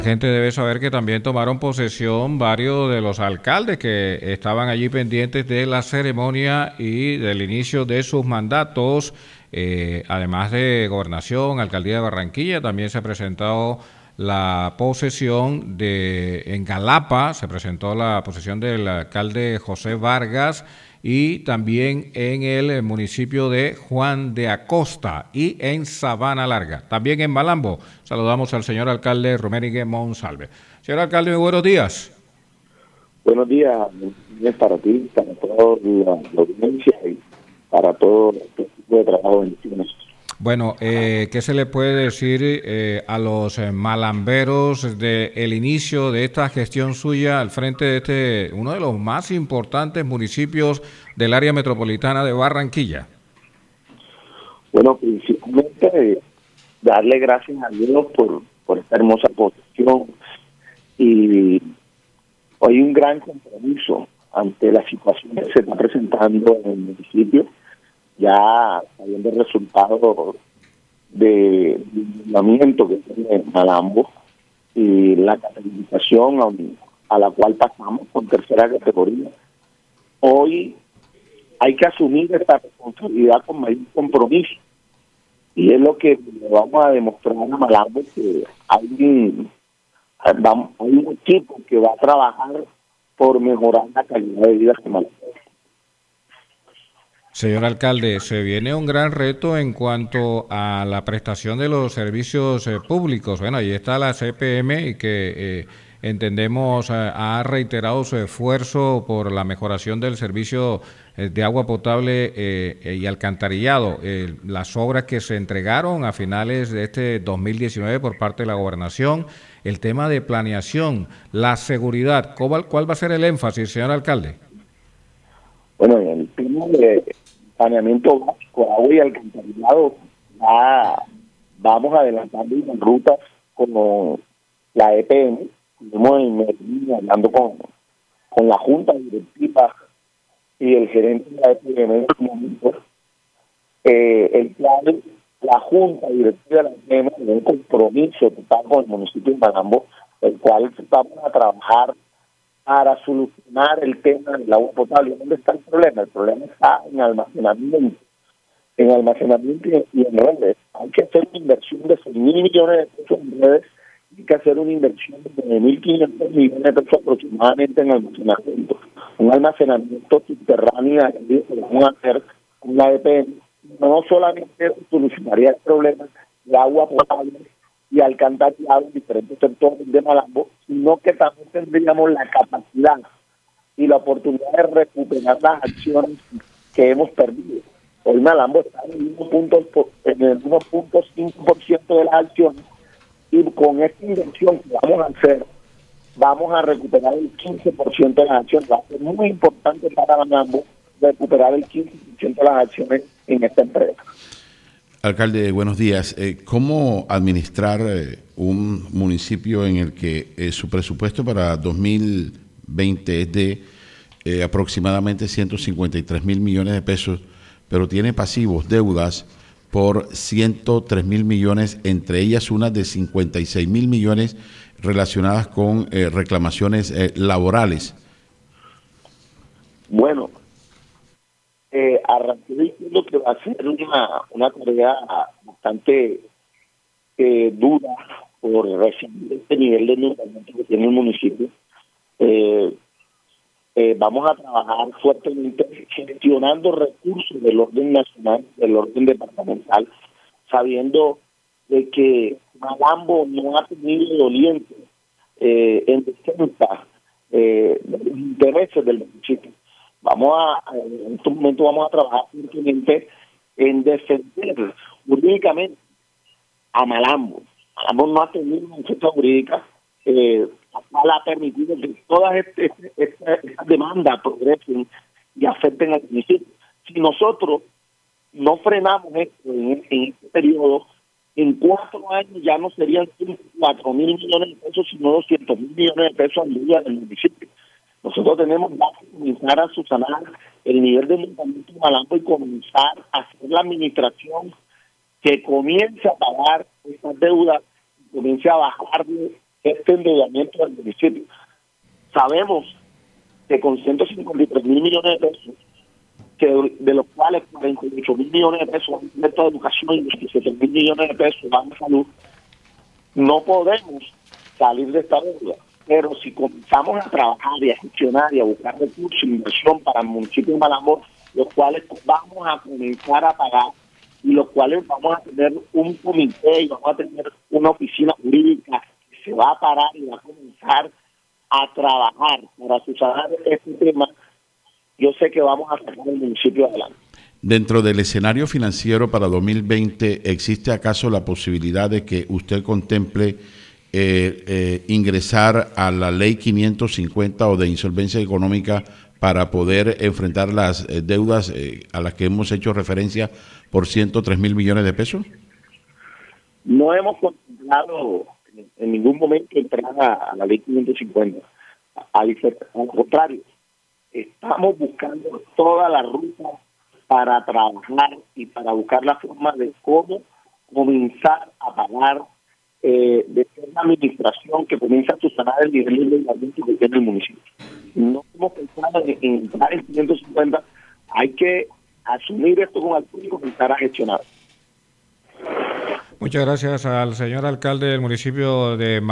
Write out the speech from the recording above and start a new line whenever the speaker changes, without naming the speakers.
La gente debe saber que también tomaron posesión varios de los alcaldes que estaban allí pendientes de la ceremonia y del inicio de sus mandatos. Además de gobernación, alcaldía de Barranquilla, también se ha presentado la posesión en Galapa, se presentó la posesión del alcalde José Vargas, y también en el municipio de Juan de Acosta y en Sabana Larga. También en Malambo saludamos al señor alcalde Romérigue Monsalve. Señor alcalde, muy buenos días.
Buenos días para ti, para toda la audiencia y para todo este tipo de trabajo. Bendiciones.
Bueno, ¿qué se le puede decir a los malamberos del inicio de esta gestión suya al frente de uno de los más importantes municipios del área metropolitana de Barranquilla?
Bueno, principalmente darle gracias a Dios por esta hermosa posición y hay un gran compromiso ante la situación que se está presentando en el municipio, ya sabiendo el resultado de llamamiento que tiene Malambo y la categorización a la cual pasamos con tercera categoría. Hoy hay que asumir esta responsabilidad con mayor compromiso y es lo que le vamos a demostrar a Malambo, que hay un equipo que va a trabajar por mejorar la calidad de vida de Malambo.
Señor alcalde, se viene un gran reto en cuanto a la prestación de los servicios públicos. Bueno, ahí está la CPM y que entendemos ha reiterado su esfuerzo por la mejoración del servicio de agua potable y alcantarillado. Las obras que se entregaron a finales de este 2019 por parte de la gobernación, el tema de planeación, la seguridad. ¿Cuál va a ser el énfasis, señor alcalde?
Bueno, en el tema de saneamiento básico, agua y alcantarillado, vamos adelantando en rutas como la EPM. Estuvimos en Medellín hablando con la Junta Directiva y el gerente de la EPM en su momento. El plan, la Junta Directiva de la EPM tiene un compromiso total con el municipio de Malambo, el cual vamos a trabajar para solucionar el tema del agua potable. ¿Dónde está el problema? El problema está en almacenamiento y en redes. Hay que hacer una inversión de 6.000 millones de pesos en redes, hay que hacer una inversión de 9.500 millones de pesos aproximadamente en almacenamiento. Un almacenamiento subterráneo que vamos a hacer con la EPM. No solamente solucionaría el problema de agua potable y alcantarillado en diferentes sectores de Malambo, sino que también tendríamos la capacidad y la oportunidad de recuperar las acciones que hemos perdido. Hoy Malambo está en el 1.5% de las acciones y con esta inversión que vamos a hacer, vamos a recuperar el 15% de las acciones. Va a ser muy importante para Malambo recuperar el 15% de las acciones en esta empresa.
Alcalde, buenos días. ¿Cómo administrar un municipio en el que su presupuesto para 2020 es de aproximadamente 153.000 millones de pesos, pero tiene pasivos, deudas por 103.000 millones, entre ellas unas de 56.000 millones relacionadas con reclamaciones laborales?
Bueno, arranqué diciendo que va a ser una tarea bastante dura por recibir este nivel de endeudamiento que tiene el municipio. Vamos a trabajar fuertemente gestionando recursos del orden nacional, del orden departamental, sabiendo de que Malambo no ha tenido doliente en defensa de los intereses del municipio. En este momento vamos a trabajar fuertemente en defender jurídicamente a Malambo. Malambo no ha tenido una defensa jurídica, la cual ha permitido que todas estas demandas progresen y afecten al municipio. Si nosotros no frenamos esto en este periodo, en 4 años ya no serían 4.000 millones de pesos, sino 200.000 millones de pesos al día del municipio. Nosotros tenemos que comenzar a subsanar el nivel de endeudamiento de Malambo y comenzar a hacer la administración que comience a pagar estas deudas, comience a bajar este endeudamiento del municipio. Sabemos que con 153.000 millones de pesos, que de los cuales 48.000 millones de pesos van a de educación y 17.000 millones de pesos van a salud, no podemos salir de esta deuda. Pero si comenzamos a trabajar y a gestionar y a buscar recursos e inversión para el municipio de Malambo, los cuales vamos a comenzar a pagar y los cuales vamos a tener un comité y vamos a tener una oficina jurídica que se va a parar y va a comenzar a trabajar para subsanar este tema, yo sé que vamos a sacar el municipio adelante.
Dentro del escenario financiero para 2020, ¿existe acaso la posibilidad de que usted contemple ingresar a la ley 550 o de insolvencia económica para poder enfrentar las deudas a las que hemos hecho referencia por 103.000 millones de pesos?
No hemos contemplado en ningún momento entrar a la ley 550. Al contrario, estamos buscando toda la ruta para trabajar y para buscar la forma de cómo comenzar a pagar de una administración que comienza a subsanar el nivel de endeudamiento que tiene el municipio. No hemos pensado en entrar en 550, hay que asumir esto con altura y comenzar a gestionar.
Muchas gracias al señor alcalde del municipio de